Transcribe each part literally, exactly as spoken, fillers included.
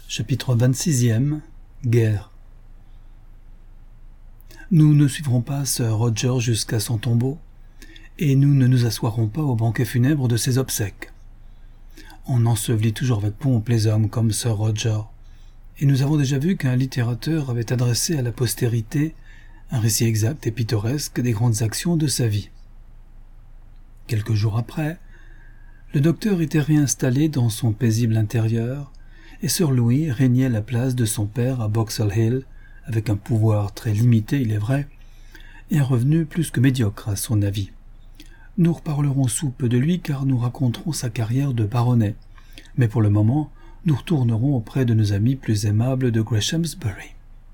Chapitre vingt-sixième. Guerre. Nous ne suivrons pas Sir Roger jusqu'à son tombeau, et nous ne nous assoirons pas au banquet funèbre de ses obsèques. On ensevelit toujours avec pompe les hommes comme Sir Roger, et nous avons déjà vu qu'un littérateur avait adressé à la postérité un récit exact et pittoresque des grandes actions de sa vie. Quelques jours après, le docteur était réinstallé dans son paisible intérieur, et Sir Louis régnait à la place de son père à Boxall Hill, avec un pouvoir très limité, il est vrai, et un revenu plus que médiocre à son avis. Nous reparlerons sous peu de lui car nous raconterons sa carrière de baronnet, mais pour le moment, nous retournerons auprès de nos amis plus aimables de Greshamsbury.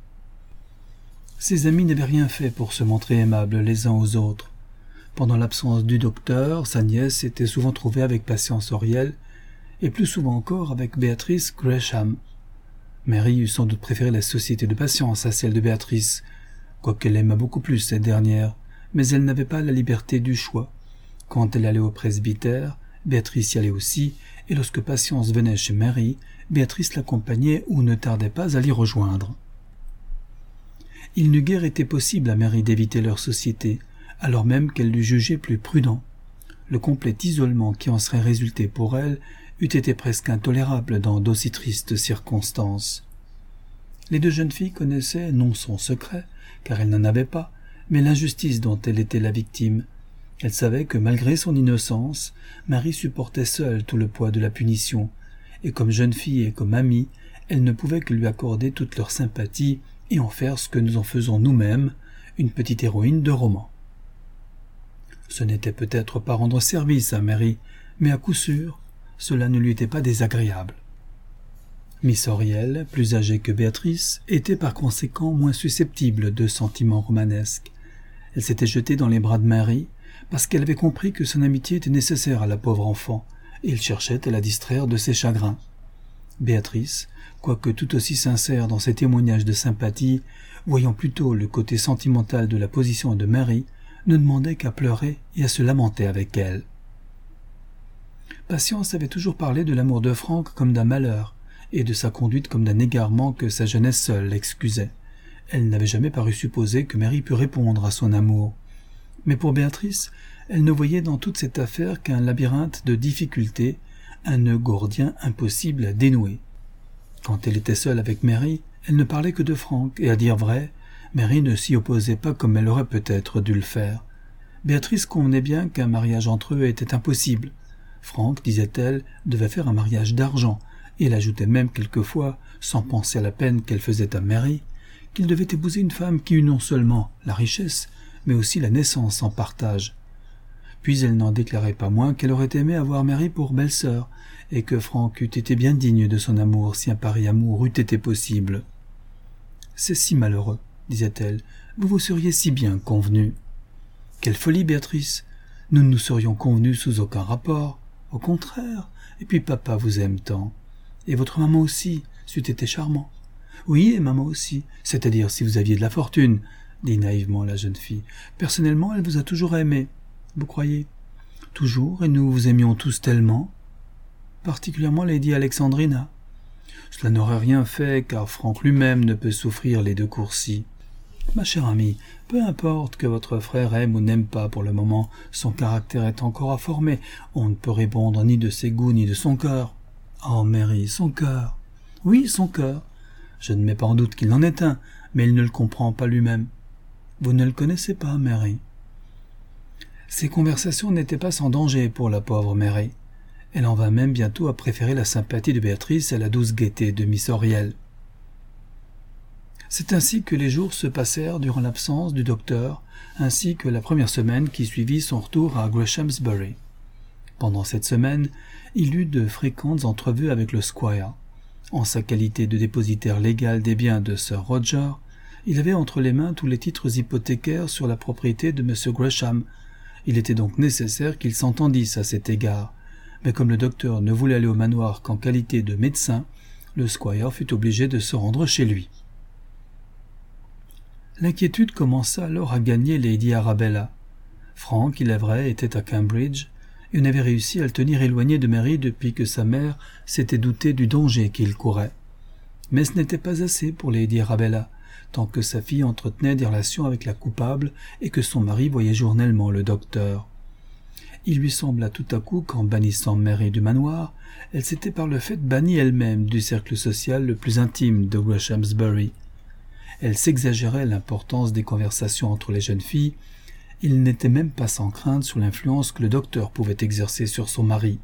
Ces amis n'avaient rien fait pour se montrer aimables les uns aux autres. Pendant l'absence du docteur, sa nièce s'était souvent trouvée avec Patience Horiel, et plus souvent encore avec Béatrice Gresham. Mary eût sans doute préféré la société de Patience à celle de Béatrice, quoiqu'elle aimât beaucoup plus cette dernière, mais elle n'avait pas la liberté du choix. Quand elle allait au presbytère, Béatrice y allait aussi, et lorsque Patience venait chez Mary, Béatrice l'accompagnait ou ne tardait pas à l'y rejoindre. Il n'eût guère été possible à Mary d'éviter leur société, alors même qu'elle l'eût jugé plus prudent. Le complet isolement qui en serait résulté pour elle eût été presque intolérable dans d'aussi tristes circonstances. Les deux jeunes filles connaissaient non son secret, car elles n'en avaient pas, mais l'injustice dont elle était la victime. Elles savaient que malgré son innocence, Marie supportait seule tout le poids de la punition, et comme jeune fille et comme amie, elles ne pouvaient que lui accorder toute leur sympathie et en faire ce que nous en faisons nous-mêmes, une petite héroïne de roman. Ce n'était peut-être pas rendre service à Mary, mais à coup sûr, cela ne lui était pas désagréable. Miss Horiel, plus âgée que Béatrice, était par conséquent moins susceptible de sentiments romanesques. Elle s'était jetée dans les bras de Mary, parce qu'elle avait compris que son amitié était nécessaire à la pauvre enfant, et il cherchait à la distraire de ses chagrins. Béatrice, quoique tout aussi sincère dans ses témoignages de sympathie, voyant plutôt le côté sentimental de la position de Mary, ne demandait qu'à pleurer et à se lamenter avec elle. Patience avait toujours parlé de l'amour de Franck comme d'un malheur, et de sa conduite comme d'un égarement que sa jeunesse seule l'excusait. Elle n'avait jamais paru supposer que Mary pût répondre à son amour. Mais pour Béatrice, elle ne voyait dans toute cette affaire qu'un labyrinthe de difficultés, un nœud gordien impossible à dénouer. Quand elle était seule avec Mary, elle ne parlait que de Franck, et à dire vrai, Mary ne s'y opposait pas comme elle aurait peut-être dû le faire. Béatrice convenait bien qu'un mariage entre eux était impossible. Franck, disait-elle, devait faire un mariage d'argent, et elle ajoutait même quelquefois, sans penser à la peine qu'elle faisait à Mary, qu'il devait épouser une femme qui eût non seulement la richesse, mais aussi la naissance en partage. Puis elle n'en déclarait pas moins qu'elle aurait aimé avoir Mary pour belle-sœur, et que Franck eût été bien digne de son amour si un pareil amour eût été possible. « C'est si malheureux, disait-elle, vous vous seriez si bien convenus. »« Quelle folie, Béatrice, nous ne nous serions convenus sous aucun rapport. Au contraire, et puis papa vous aime tant. Et votre maman aussi, c'eût été charmant. »« Oui, et maman aussi, c'est-à-dire si vous aviez de la fortune, » dit naïvement la jeune fille. « Personnellement, elle vous a toujours aimé. Vous croyez ? Toujours, et nous vous aimions tous tellement. Particulièrement Lady Alexandrina. Cela n'aurait rien fait, car Franck lui-même ne peut souffrir les deux Courcy. Ma chère amie, peu importe que votre frère aime ou n'aime pas pour le moment, son caractère est encore à former. On ne peut répondre ni de ses goûts ni de son cœur. Oh, Mary, son cœur. Oui, son cœur. Je ne mets pas en doute qu'il en est un, mais il ne le comprend pas lui-même. Vous ne le connaissez pas, Mary. » Ces conversations n'étaient pas sans danger pour la pauvre Mary. Elle en vint même bientôt à préférer la sympathie de Béatrice à la douce gaieté de Miss Horiel. C'est ainsi que les jours se passèrent durant l'absence du docteur, ainsi que la première semaine qui suivit son retour à Greshamsbury. Pendant cette semaine, il eut de fréquentes entrevues avec le squire. En sa qualité de dépositaire légal des biens de Sir Roger, il avait entre les mains tous les titres hypothécaires sur la propriété de M. Gresham. Il était donc nécessaire qu'ils s'entendissent à cet égard. Mais comme le docteur ne voulait aller au manoir qu'en qualité de médecin, le squire fut obligé de se rendre chez lui. L'inquiétude commença alors à gagner Lady Arabella. Franck, il est vrai, était à Cambridge, et on avait réussi à le tenir éloigné de Mary depuis que sa mère s'était doutée du danger qu'il courait. Mais ce n'était pas assez pour Lady Arabella, tant que sa fille entretenait des relations avec la coupable et que son mari voyait journellement le docteur. Il lui sembla tout à coup qu'en bannissant Mary du manoir, elle s'était par le fait bannie elle-même du cercle social le plus intime de Greshamsbury. Elle s'exagérait l'importance des conversations entre les jeunes filles. Il n'était même pas sans crainte sur l'influence que le docteur pouvait exercer sur son mari.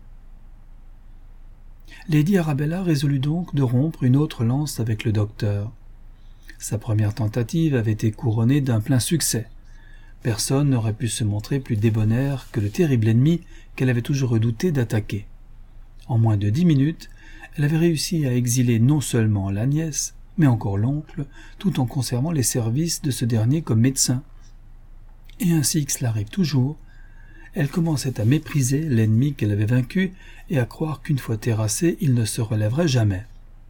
Lady Arabella résolut donc de rompre une autre lance avec le docteur. Sa première tentative avait été couronnée d'un plein succès. Personne n'aurait pu se montrer plus débonnaire que le terrible ennemi qu'elle avait toujours redouté d'attaquer. En moins de dix minutes, elle avait réussi à exiler non seulement la nièce, mais encore l'oncle, tout en conservant les services de ce dernier comme médecin. Et ainsi que cela arrive toujours, elle commençait à mépriser l'ennemi qu'elle avait vaincu et à croire qu'une fois terrassé, il ne se relèverait jamais.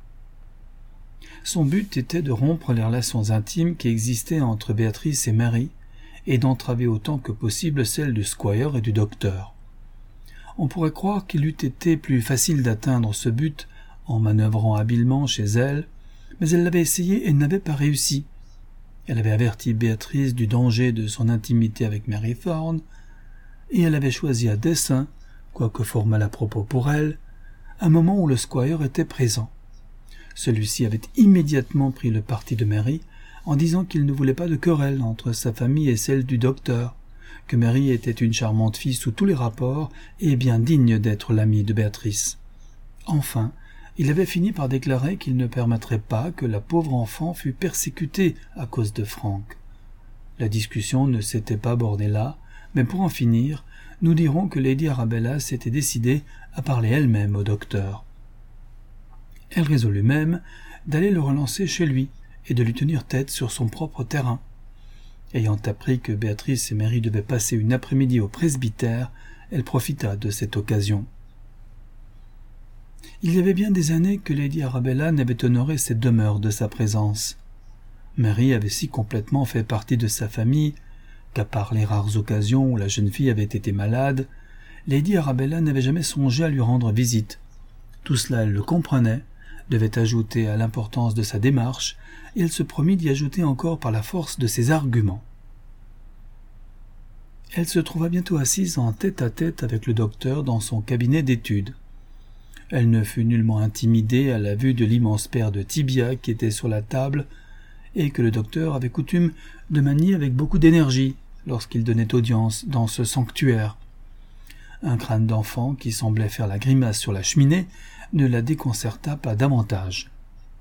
Son but était de rompre les relations intimes qui existaient entre Béatrice et Mary, et d'entraver autant que possible celles du squire et du docteur. On pourrait croire qu'il eût été plus facile d'atteindre ce but en manœuvrant habilement chez elle, mais elle l'avait essayé et n'avait pas réussi. Elle avait averti Béatrice du danger de son intimité avec Mary Thorne, et elle avait choisi à dessein, quoique fort mal à propos pour elle, un moment où le squire était présent. Celui-ci avait immédiatement pris le parti de Mary, en disant qu'il ne voulait pas de querelle entre sa famille et celle du docteur, que Mary était une charmante fille sous tous les rapports et bien digne d'être l'amie de Béatrice. Enfin, il avait fini par déclarer qu'il ne permettrait pas que la pauvre enfant fût persécutée à cause de Frank. La discussion ne s'était pas bornée là, mais pour en finir, nous dirons que Lady Arabella s'était décidée à parler elle-même au docteur. Elle résolut même d'aller le relancer chez lui et de lui tenir tête sur son propre terrain. Ayant appris que Béatrice et Mary devaient passer une après-midi au presbytère, elle profita de cette occasion. Il y avait bien des années que Lady Arabella n'avait honoré cette demeure de sa présence. Mary avait si complètement fait partie de sa famille qu'à part les rares occasions où la jeune fille avait été malade, Lady Arabella n'avait jamais songé à lui rendre visite. Tout cela elle le comprenait, devait ajouter à l'importance de sa démarche, et elle se promit d'y ajouter encore par la force de ses arguments. Elle se trouva bientôt assise en tête-à-tête avec le docteur dans son cabinet d'études. Elle ne fut nullement intimidée à la vue de l'immense paire de tibias qui était sur la table et que le docteur avait coutume de manier avec beaucoup d'énergie lorsqu'il donnait audience dans ce sanctuaire. Un crâne d'enfant qui semblait faire la grimace sur la cheminée ne la déconcerta pas davantage.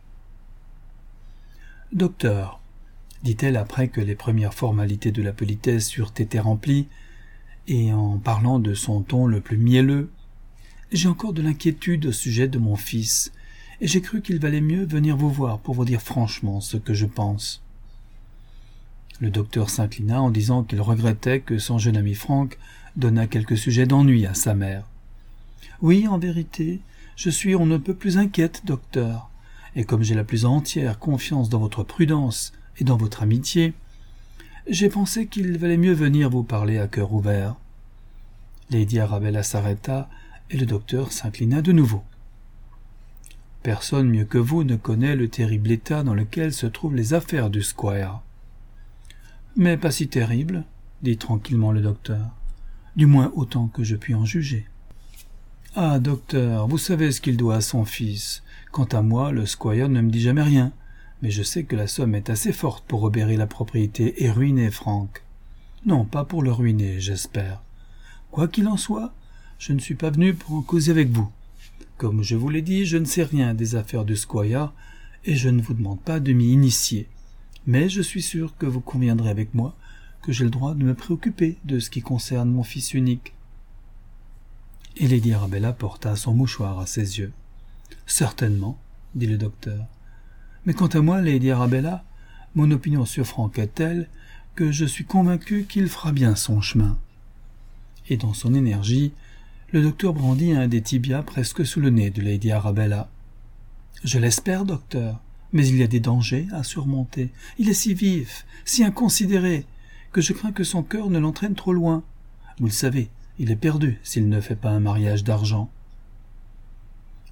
« Docteur, » dit-elle après que les premières formalités de la politesse eurent été remplies, et en parlant de son ton le plus mielleux, « j'ai encore de l'inquiétude au sujet de mon fils, et j'ai cru qu'il valait mieux venir vous voir pour vous dire franchement ce que je pense. » Le docteur s'inclina en disant qu'il regrettait que son jeune ami Frank donnât quelques sujets d'ennui à sa mère. « Oui, en vérité, je suis on ne peut plus inquiète, docteur, et comme j'ai la plus entière confiance dans votre prudence et dans votre amitié, j'ai pensé qu'il valait mieux venir vous parler à cœur ouvert. » Lady Arabella s'arrêta et le docteur s'inclina de nouveau. « Personne mieux que vous ne connaît le terrible état dans lequel se trouvent les affaires du squire. »« Mais pas si terrible, » dit tranquillement le docteur, « du moins autant que je puis en juger. »« Ah, docteur, vous savez ce qu'il doit à son fils. Quant à moi, le squire ne me dit jamais rien, mais je sais que la somme est assez forte pour obérer la propriété et ruiner Frank. Non, pas pour le ruiner, j'espère. Quoi qu'il en soit, je ne suis pas venu pour en causer avec vous. Comme je vous l'ai dit, je ne sais rien des affaires du squire, et je ne vous demande pas de m'y initier. Mais je suis sûr que vous conviendrez avec moi que j'ai le droit de me préoccuper de ce qui concerne mon fils unique. » Et Lady Arabella porta son mouchoir à ses yeux. « Certainement, » dit le docteur. « Mais quant à moi, Lady Arabella, mon opinion sur Frank est telle que je suis convaincu qu'il fera bien son chemin. » Et dans son énergie, le docteur brandit un des tibias presque sous le nez de Lady Arabella. « Je l'espère, docteur, mais il y a des dangers à surmonter. Il est si vif, si inconsidéré, que je crains que son cœur ne l'entraîne trop loin. Vous le savez, il est perdu s'il ne fait pas un mariage d'argent. »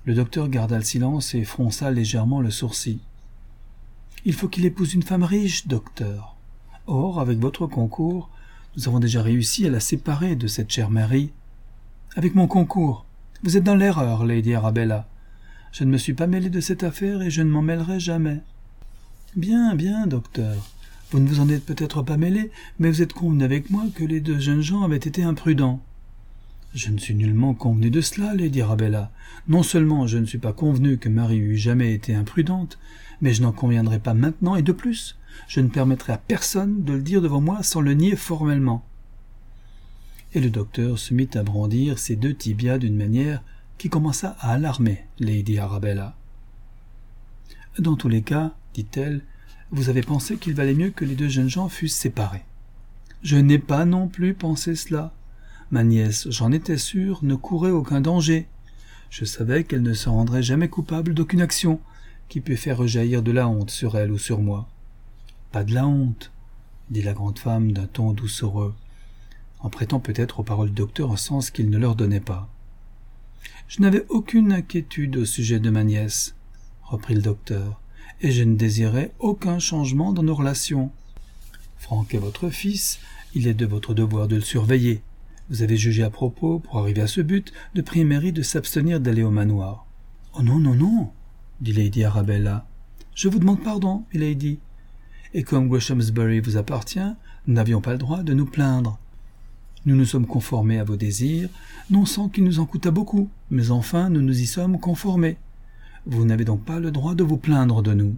Le docteur garda le silence et fronça légèrement le sourcil. « Il faut qu'il épouse une femme riche, docteur. Or, avec votre concours, nous avons déjà réussi à la séparer de cette chère Mary. »« Avec mon concours? Vous êtes dans l'erreur, Lady Arabella. Je ne me suis pas mêlé de cette affaire et je ne m'en mêlerai jamais. »« Bien, bien, docteur. Vous ne vous en êtes peut-être pas mêlé, mais vous êtes convenu avec moi que les deux jeunes gens avaient été imprudents. »« Je ne suis nullement convenu de cela, Lady Arabella. Non seulement je ne suis pas convenu que Marie eût jamais été imprudente, mais je n'en conviendrai pas maintenant, et de plus, je ne permettrai à personne de le dire devant moi sans le nier formellement. » Et le docteur se mit à brandir ses deux tibias d'une manière qui commença à alarmer Lady Arabella. « Dans tous les cas, dit-elle, vous avez pensé qu'il valait mieux que les deux jeunes gens fussent séparés. Je n'ai pas non plus pensé cela. Ma nièce, j'en étais sûr, ne courait aucun danger. Je savais qu'elle ne se rendrait jamais coupable d'aucune action qui pût faire rejaillir de la honte sur elle ou sur moi. »« Pas de la honte, » dit la grande femme d'un ton doucereux, en prêtant peut-être aux paroles du docteur un sens qu'il ne leur donnait pas. « Je n'avais aucune inquiétude au sujet de ma nièce, » reprit le docteur, « et je ne désirais aucun changement dans nos relations. Franck est votre fils, il est de votre devoir de le surveiller. Vous avez jugé à propos, pour arriver à ce but, de prier Mary de s'abstenir d'aller au manoir. »« Oh non, non, non, » dit Lady Arabella. « Je vous demande pardon, milady. Et comme Greshamsbury vous appartient, nous n'avions pas le droit de nous plaindre. Nous nous sommes conformés à vos désirs, non sans qu'il nous en coûtât beaucoup, mais enfin nous nous y sommes conformés. Vous n'avez donc pas le droit de vous plaindre de nous. »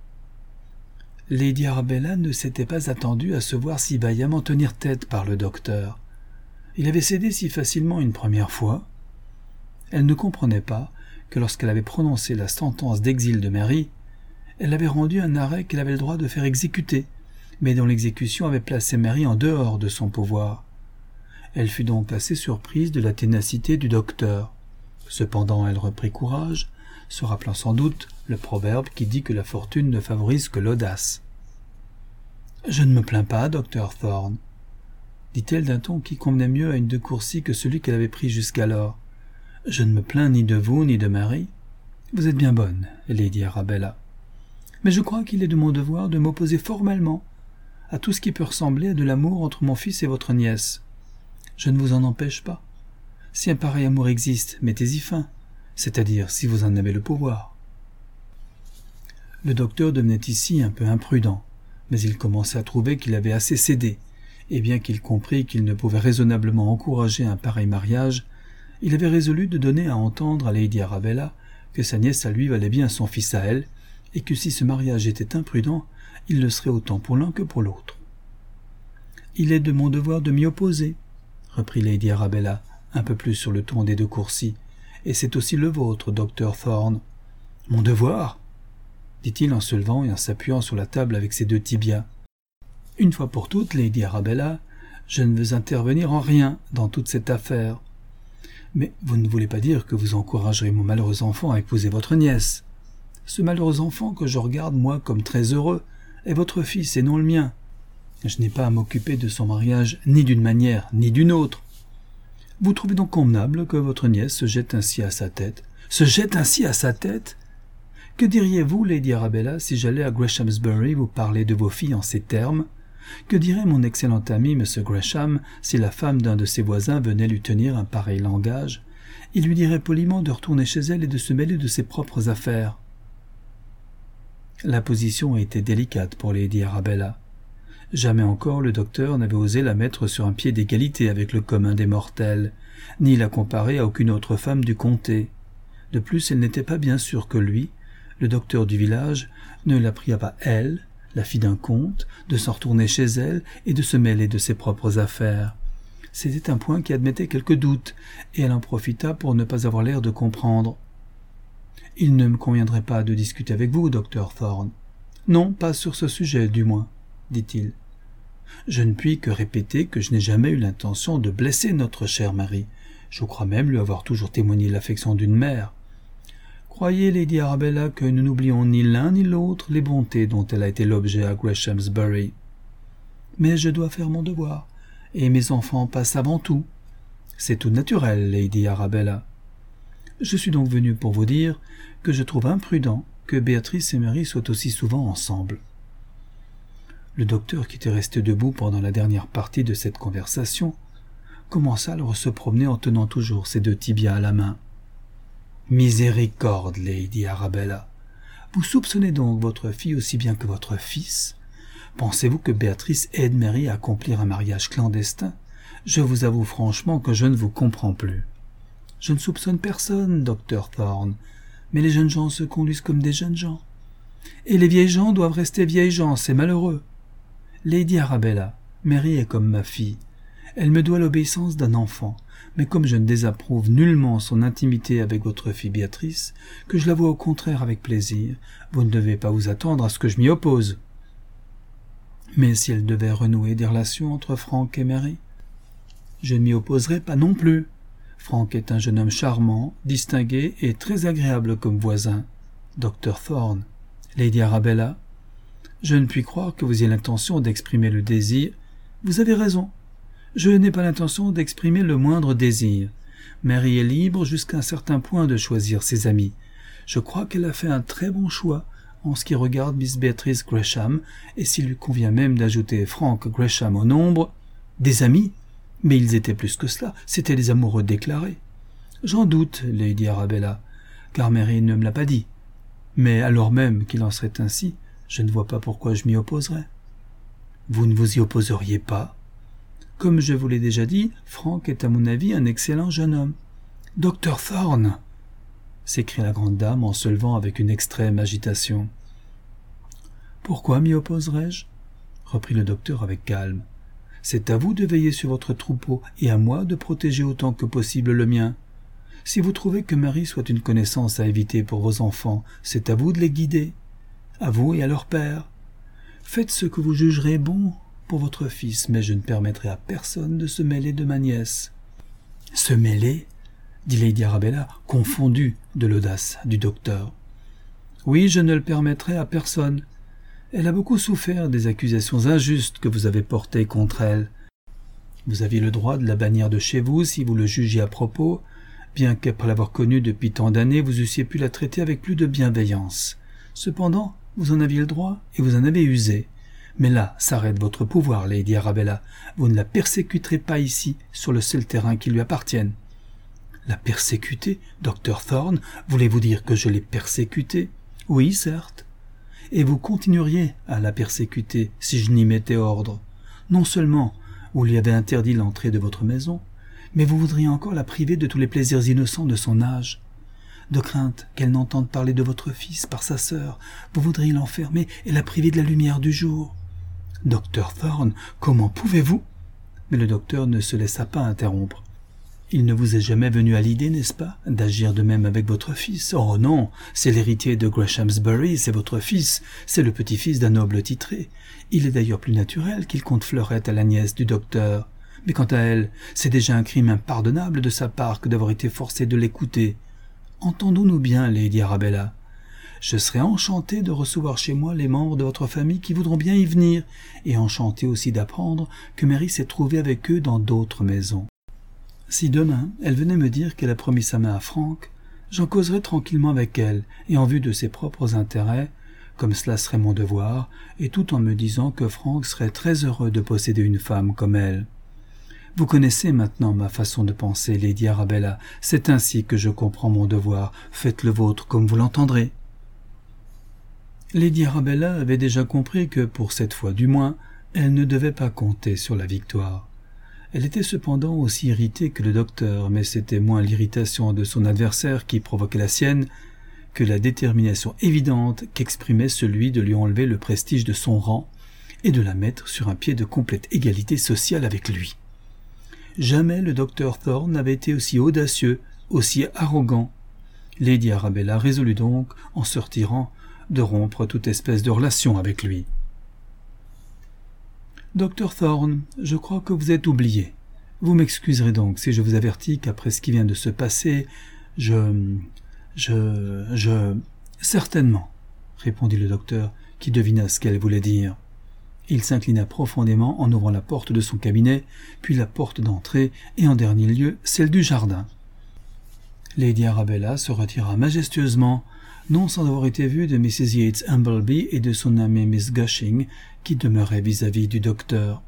Lady Arabella ne s'était pas attendue à se voir si vaillamment tenir tête par le docteur. Il avait cédé si facilement une première fois. Elle ne comprenait pas que lorsqu'elle avait prononcé la sentence d'exil de Mary, elle avait rendu un arrêt qu'elle avait le droit de faire exécuter, mais dont l'exécution avait placé Mary en dehors de son pouvoir. Elle fut donc assez surprise de la ténacité du docteur. Cependant, elle reprit courage, se rappelant sans doute le proverbe qui dit que la fortune ne favorise que l'audace. « Je ne me plains pas, docteur Thorne, » dit-elle d'un ton qui convenait mieux à une de Courcy que celui qu'elle avait pris jusqu'alors. « Je ne me plains ni de vous ni de Mary. Vous êtes bien bonne, Lady Arabella. Mais je crois qu'il est de mon devoir de m'opposer formellement à tout ce qui peut ressembler à de l'amour entre mon fils et votre nièce. Je ne vous en empêche pas. Si un pareil amour existe, mettez-y fin, c'est-à-dire si vous en avez le pouvoir. » Le docteur devenait ici un peu imprudent, mais il commençait à trouver qu'il avait assez cédé, et bien qu'il comprit qu'il ne pouvait raisonnablement encourager un pareil mariage, il avait résolu de donner à entendre à Lady Arabella que sa nièce à lui valait bien son fils à elle, et que si ce mariage était imprudent, il le serait autant pour l'un que pour l'autre. « Il est de mon devoir de m'y opposer, » reprit Lady Arabella, un peu plus sur le ton des deux Courcy, « et c'est aussi le vôtre, docteur Thorne. »« Mon devoir ?» dit-il en se levant et en s'appuyant sur la table avec ses deux tibias. « Une fois pour toutes, Lady Arabella, je ne veux intervenir en rien dans toute cette affaire. Mais vous ne voulez pas dire que vous encouragerez mon malheureux enfant à épouser votre nièce. Ce malheureux enfant que je regarde, moi, comme très heureux, est votre fils et non le mien. Je n'ai pas à m'occuper de son mariage ni d'une manière ni d'une autre. Vous trouvez donc convenable que votre nièce se jette ainsi à sa tête ? Se jette ainsi à sa tête ? Que diriez-vous, Lady Arabella, si j'allais à Greshamsbury vous parler de vos filles en ces termes ? Que dirait mon excellent ami, M. Gresham, si la femme d'un de ses voisins venait lui tenir un pareil langage ? Il lui dirait poliment de retourner chez elle et de se mêler de ses propres affaires. » La position était délicate pour Lady Arabella. Jamais encore le docteur n'avait osé la mettre sur un pied d'égalité avec le commun des mortels, ni la comparer à aucune autre femme du comté. De plus, elle n'était pas bien sûre que lui, le docteur du village, ne la priât pas, elle, la fille d'un comte, de s'en retourner chez elle et de se mêler de ses propres affaires. C'était un point qui admettait quelques doutes, et elle en profita pour ne pas avoir l'air de comprendre. « Il ne me conviendrait pas de discuter avec vous, docteur Thorne. »« Non, pas sur ce sujet, du moins, » dit-il. « Je ne puis que répéter que je n'ai jamais eu l'intention de blesser notre chère Marie. Je crois même lui avoir toujours témoigné l'affection d'une mère. Croyez, Lady Arabella, que nous n'oublions ni l'un ni l'autre les bontés dont elle a été l'objet à Greshamsbury. Mais je dois faire mon devoir, et mes enfants passent avant tout. C'est tout naturel, Lady Arabella. Je suis donc venu pour vous dire que je trouve imprudent que Béatrice et Mary soient aussi souvent ensemble. » Le docteur, qui était resté debout pendant la dernière partie de cette conversation, commença alors à se promener en tenant toujours ses deux tibias à la main. « Miséricorde, Lady Arabella. Vous soupçonnez donc votre fille aussi bien que votre fils? Pensez-vous que Béatrice aide Mary à accomplir un mariage clandestin? Je vous avoue franchement que je ne vous comprends plus. »« Je ne soupçonne personne, docteur Thorne, mais les jeunes gens se conduisent comme des jeunes gens. Et les vieilles gens doivent rester vieilles gens, c'est malheureux. Lady Arabella, Mary est comme ma fille. Elle me doit l'obéissance d'un enfant, mais comme je ne désapprouve nullement son intimité avec votre fille Béatrice, que je la vois au contraire avec plaisir, vous ne devez pas vous attendre à ce que je m'y oppose. Mais si elle devait renouer des relations entre Frank et Mary, je ne m'y opposerai pas non plus. Frank est un jeune homme charmant, distingué et très agréable comme voisin. Docteur Thorne, Lady Arabella, je ne puis croire que vous ayez l'intention d'exprimer le désir. Vous avez raison. Je n'ai pas l'intention d'exprimer le moindre désir. Mary est libre jusqu'à un certain point de choisir ses amis. Je crois qu'elle a fait un très bon choix en ce qui regarde Miss Beatrice Gresham, et s'il lui convient même d'ajouter Frank Gresham au nombre. Des amis? Mais ils étaient plus que cela, c'étaient des amoureux déclarés. J'en doute, Lady Arabella, car Mary ne me l'a pas dit. Mais alors même qu'il en serait ainsi, je ne vois pas pourquoi je m'y opposerais. Vous ne vous y opposeriez pas? Comme je vous l'ai déjà dit, Frank est à mon avis un excellent jeune homme. « Docteur Thorne !» s'écria la grande dame en se levant avec une extrême agitation. « Pourquoi m'y opposerais-je » reprit le docteur avec calme. « C'est à vous de veiller sur votre troupeau et à moi de protéger autant que possible le mien. Si vous trouvez que Mary soit une connaissance à éviter pour vos enfants, c'est à vous de les guider, à vous et à leur père. Faites ce que vous jugerez bon pour votre fils, mais je ne permettrai à personne de se mêler de ma nièce. »« Se mêler » dit Lady Arabella, confondue de l'audace du docteur. « Oui, je ne le permettrai à personne. Elle a beaucoup souffert des accusations injustes que vous avez portées contre elle. Vous aviez le droit de la bannir de chez vous si vous le jugiez à propos, bien qu'après l'avoir connue depuis tant d'années, vous eussiez pu la traiter avec plus de bienveillance. Cependant, vous en aviez le droit et vous en avez usé. Mais là s'arrête votre pouvoir, Lady Arabella. Vous ne la persécuterez pas ici, sur le seul terrain qui lui appartienne. »« La persécuter, docteur Thorne? Voulez-vous dire que je l'ai persécutée? »« Oui, certes. Et vous continueriez à la persécuter si je n'y mettais ordre. Non seulement vous lui avez interdit l'entrée de votre maison, mais vous voudriez encore la priver de tous les plaisirs innocents de son âge. De crainte qu'elle n'entende parler de votre fils par sa sœur, vous voudriez l'enfermer et la priver de la lumière du jour. Docteur Thorne, comment pouvez-vous » Mais le docteur ne se laissa pas interrompre. « Il ne vous est jamais venu à l'idée, n'est-ce pas, d'agir de même avec votre fils? Oh non, c'est l'héritier de Greshamsbury, c'est votre fils, c'est le petit-fils d'un noble titré. Il est d'ailleurs plus naturel qu'il compte Fleurette à la nièce du docteur. Mais quant à elle, c'est déjà un crime impardonnable de sa part que d'avoir été forcé de l'écouter. Entendons-nous bien, Lady Arabella. Je serai enchanté de recevoir chez moi les membres de votre famille qui voudront bien y venir, et enchanté aussi d'apprendre que Mary s'est trouvée avec eux dans d'autres maisons. Si demain elle venait me dire qu'elle a promis sa main à Frank, j'en causerais tranquillement avec elle, et en vue de ses propres intérêts, comme cela serait mon devoir, et tout en me disant que Frank serait très heureux de posséder une femme comme elle. Vous connaissez maintenant ma façon de penser, Lady Arabella, c'est ainsi que je comprends mon devoir, faites le vôtre comme vous l'entendrez. » Lady Arabella avait déjà compris que, pour cette fois du moins, elle ne devait pas compter sur la victoire. Elle était cependant aussi irritée que le docteur, mais c'était moins l'irritation de son adversaire qui provoquait la sienne que la détermination évidente qu'exprimait celui de lui enlever le prestige de son rang et de la mettre sur un pied de complète égalité sociale avec lui. Jamais le docteur Thorne n'avait été aussi audacieux, aussi arrogant. Lady Arabella résolut donc, en se retirant, de rompre toute espèce de relation avec lui. « Docteur Thorne, je crois que vous êtes oublié. Vous m'excuserez donc si je vous avertis qu'après ce qui vient de se passer, je... je... je... certainement, » répondit le docteur, qui devina ce qu'elle voulait dire. Il s'inclina profondément en ouvrant la porte de son cabinet, puis la porte d'entrée, et en dernier lieu, celle du jardin. Lady Arabella se retira majestueusement, non sans avoir été vue de Missus Yates Humbleby et de son amie Miss Gushing, qui demeurait vis-à-vis du docteur.